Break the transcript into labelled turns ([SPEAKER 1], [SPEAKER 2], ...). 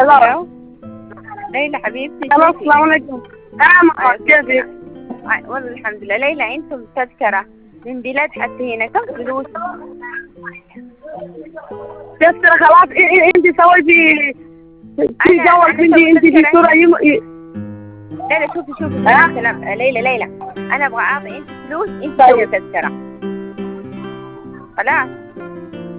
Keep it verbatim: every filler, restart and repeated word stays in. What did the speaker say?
[SPEAKER 1] هلا
[SPEAKER 2] ليلى حبيبتي.
[SPEAKER 1] هلا السلام عليكم. نعم كيفك؟
[SPEAKER 2] والله الحمد لله. ليلى انتم تذكرة من بلاد حتى هنا كم فلوس؟
[SPEAKER 1] تذكرة خلاص انت سويتي في جوال عندي انت في صورة يم...
[SPEAKER 2] ليلى شوفي شوفي سلام. ليلى ليلى انا ابغى اعطي انت فلوس انت سوي تذكرة خلاص.